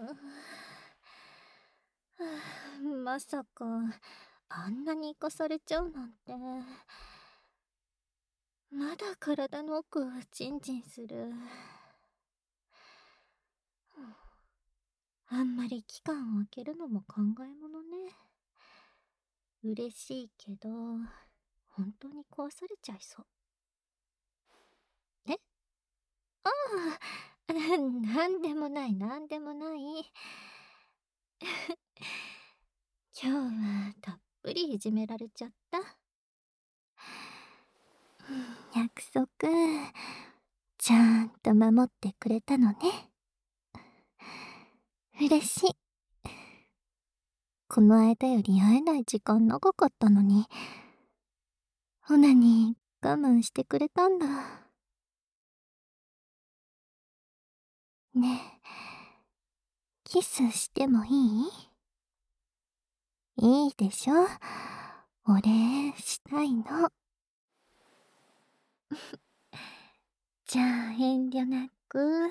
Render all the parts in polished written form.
まさか、あんなに生かされちゃうなんて。まだ体の奥チンチンする。あんまり期間を空けるのも考えものね。嬉しいけど、本当に壊されちゃいそう。えああ、なんでもない、なんでもない。今日はたっぷりいじめられちゃった。約束、ちゃんと守ってくれたのね。嬉しい。この間より会えない時間長かったのに、オナに我慢してくれたんだ。ねえ、キスしてもいい？いいでしょ？お礼したいの。じゃあ遠慮なく。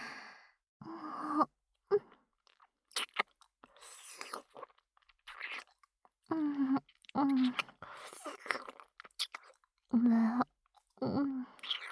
うん、うん、うん、うん、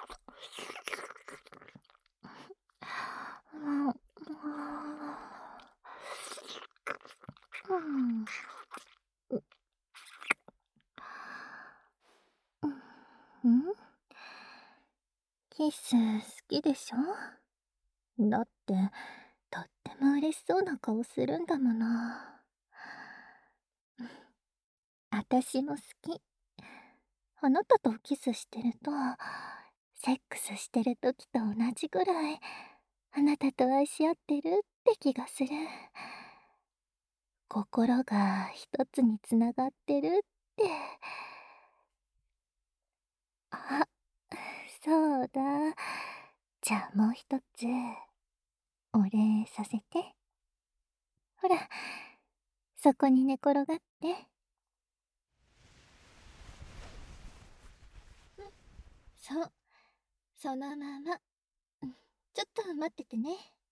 うん、キス好きでしょ？だって、とっても嬉しそうな顔するんだもの。あたしも好き。あなたとキスしてると、セックスしてる時と同じぐらい、あなたと愛し合ってるって気がする。心が一つにつながってるって。あ、そうだ。じゃあもう一つ、お礼させて。ほら、そこに寝転がって。そう、そのまま。ちょっと待っててね。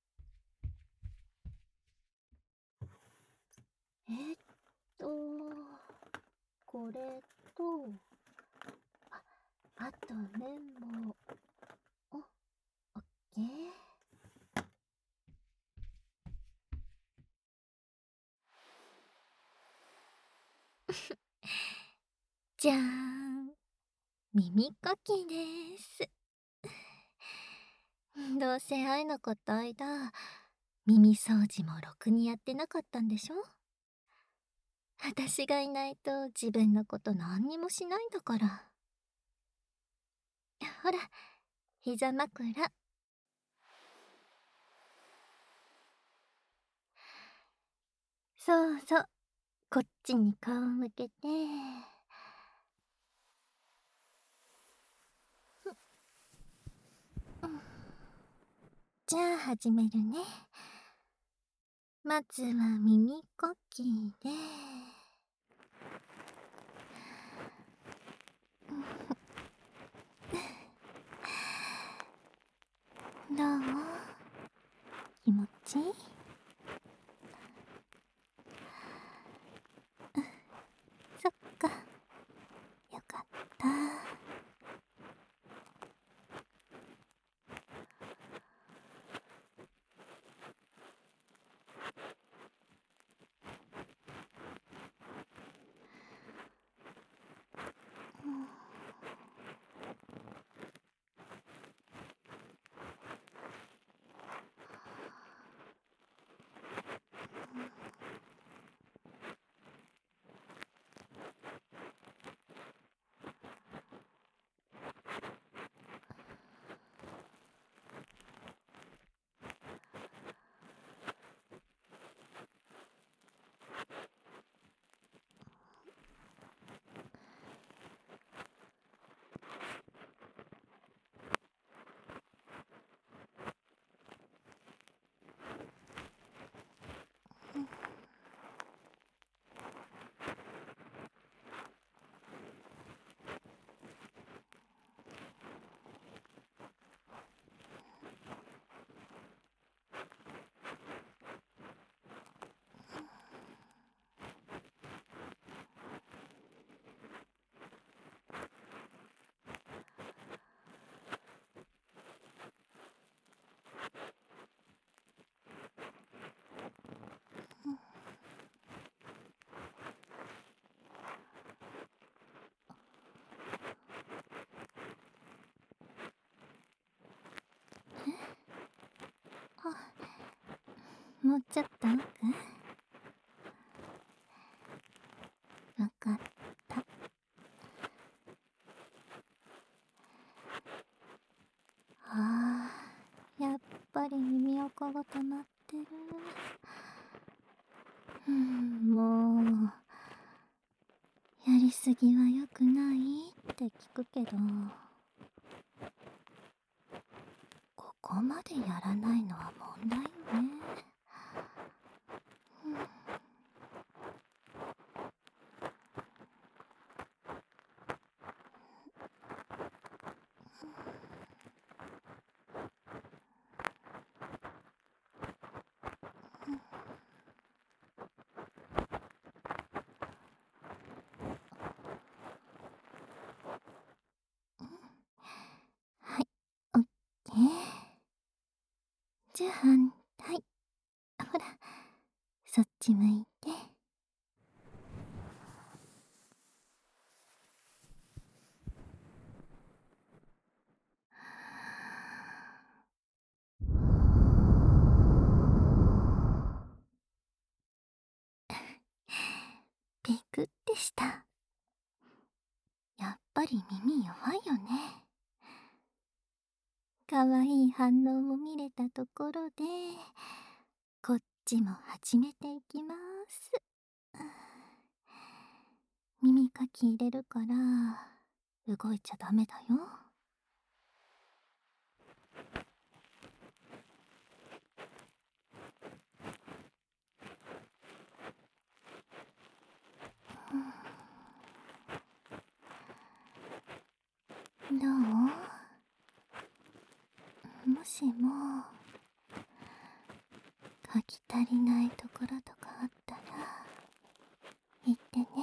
えーっと、これと、あとメモ。お、オッケー。じゃーん。耳かきです。どうせ会えなかった間、耳掃除もろくにやってなかったんでしょ？私がいないと自分のこと何にもしないんだから。ほら、膝枕。そうそう、こっちに顔向けて。じゃあ始めるね。まずは耳かきで。どう？気持ちいい？そっか、よかった。 もうちょっと奥。わかった。ああ、やっぱり耳垢が溜まってる。もう、やりすぎは良くないって聞くけど、ここまでやらないのは問題よね。はい、オッケー。じゃあ反対。ほら、そっち向いて。びくってした。やっぱり耳弱いよね。かわいい反応も見れたところで、こっちも始めていきます。耳かき入れるから、動いちゃダメだよ。どう？もしも書き足りないところとかあったら言ってね。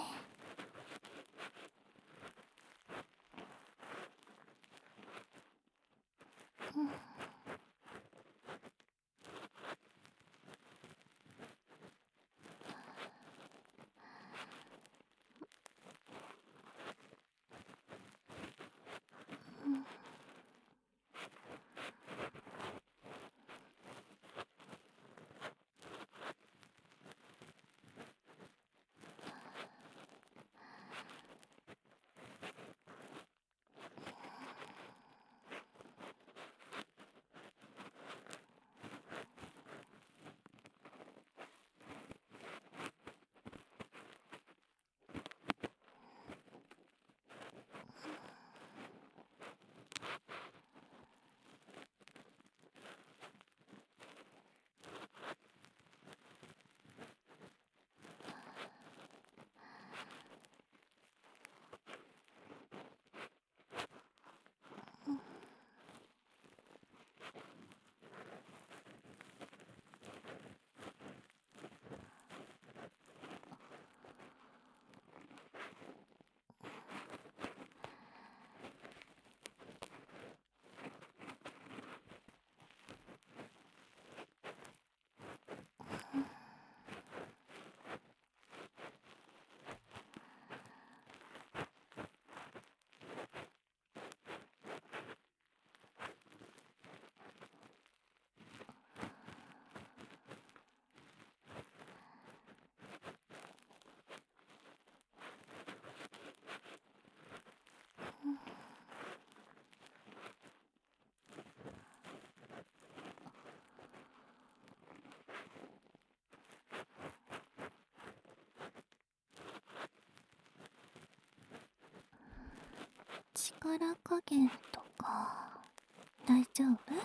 力加減とか大丈夫？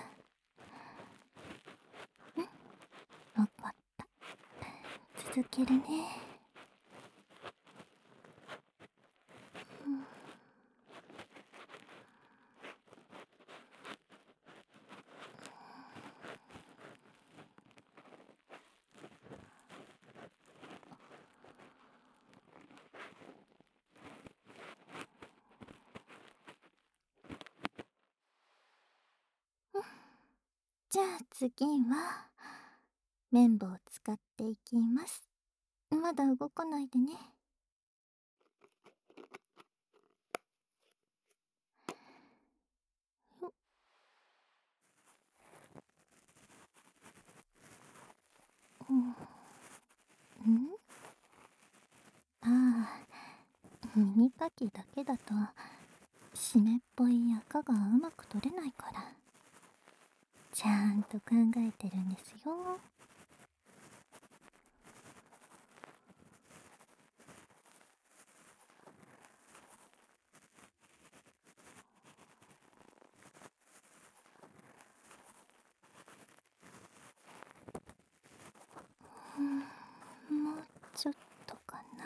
わかった。続けるね。じゃあ次は綿棒を使っていきます。まだ動かないでね。 耳かきだけだと湿っぽい赤がうまく取れないから、ちゃんと考えてるんですよ。もうちょっとかな。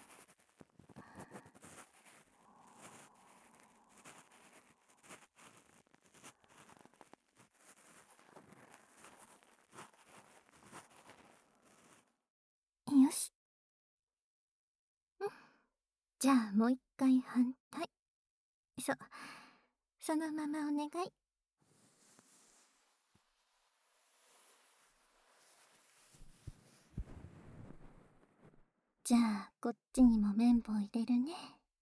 よし。じゃあもう一回反対。そのままお願い。じゃあこっちにも綿棒入れるね。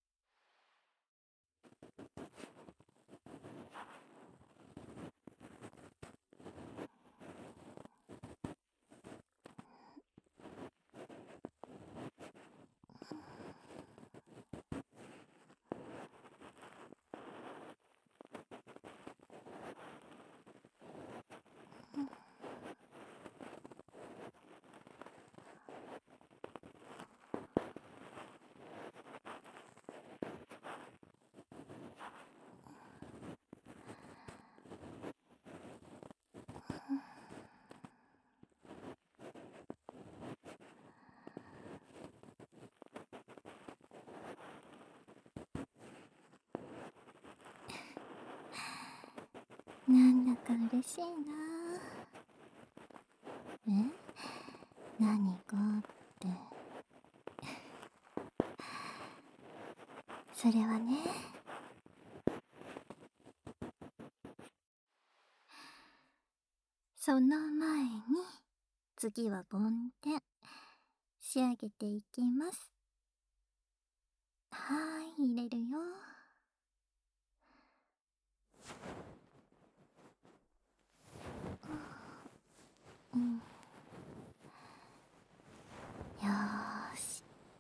なんだか嬉しいな。何かって。それはね、その前に次は梵天仕上げていきます。はーい、入れるよ。うん、よーし。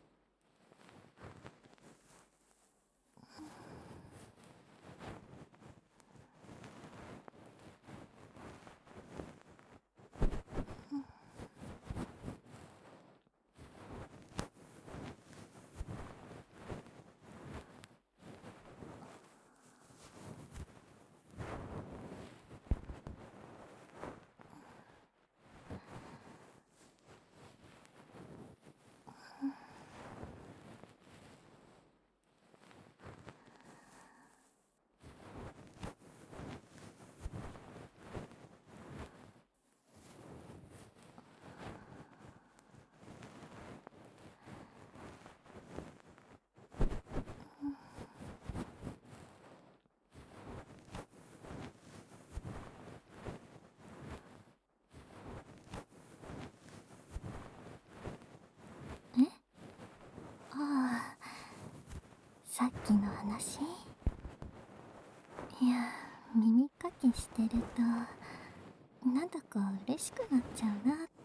ああ、さっきの話。いや、耳かきしてるとなんだか嬉しくなっちゃうなって。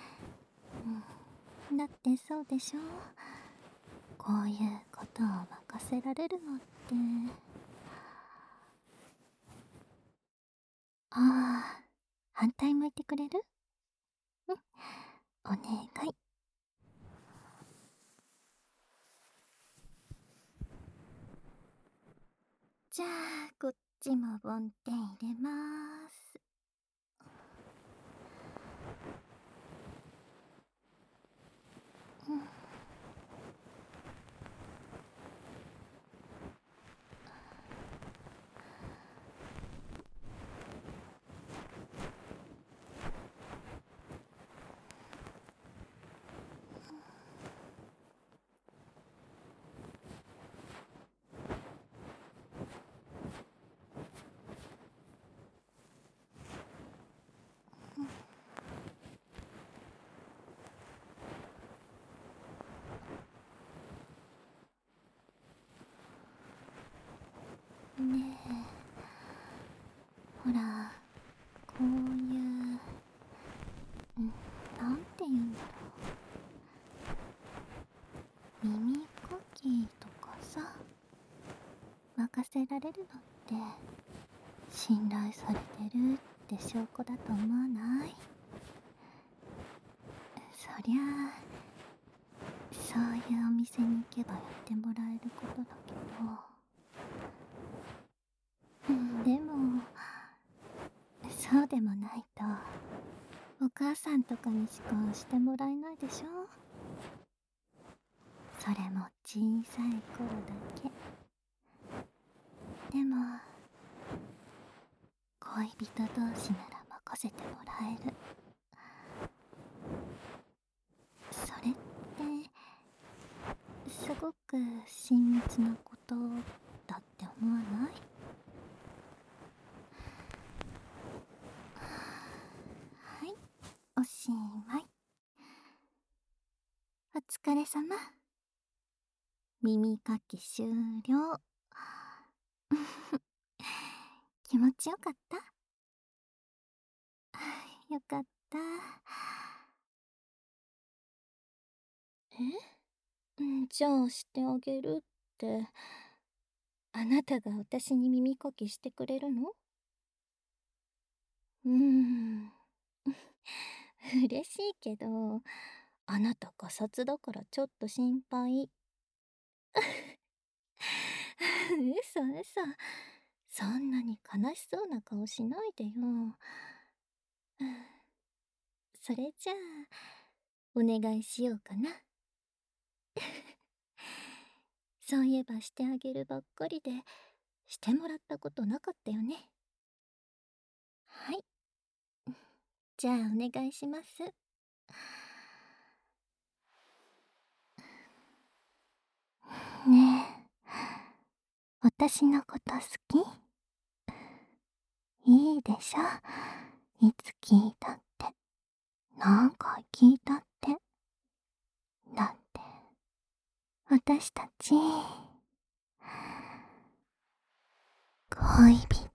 だってそうでしょ。こういうことを任せられるのって。ああ、反対向いてくれる？うん、お願い。じゃあこっちも梵天入れまーす。ねえ、ほら、こういう、なんて言うんだろう。耳かきとせられるのって信頼されてるって証拠だと思わない？そりゃあそういうお店に行けばやってもらえることだけど、でもそうでもないとお母さんとかにしかしてもらえないでしょ。それも小さい頃だけ。でも恋人同士なら任せてもらえる。それってすごく親密なことだって思わない？はい、おしまい。お疲れ様。耳かき終了。気持ちよかった？よかった。じゃあしてあげるって、あなたが私に耳かきしてくれるの？うーん。嬉しいけど、あなたがさつだからちょっと心配。嘘嘘。そんなに悲しそうな顔しないでよ。それじゃあ、お願いしようかな。そういえばしてあげるばっかりで、してもらったことなかったよね。はい。じゃあお願いします。ねえ、私のこと好き？いいでしょ。いつ聞いたって。何回聞いたって。だって、私たち、恋人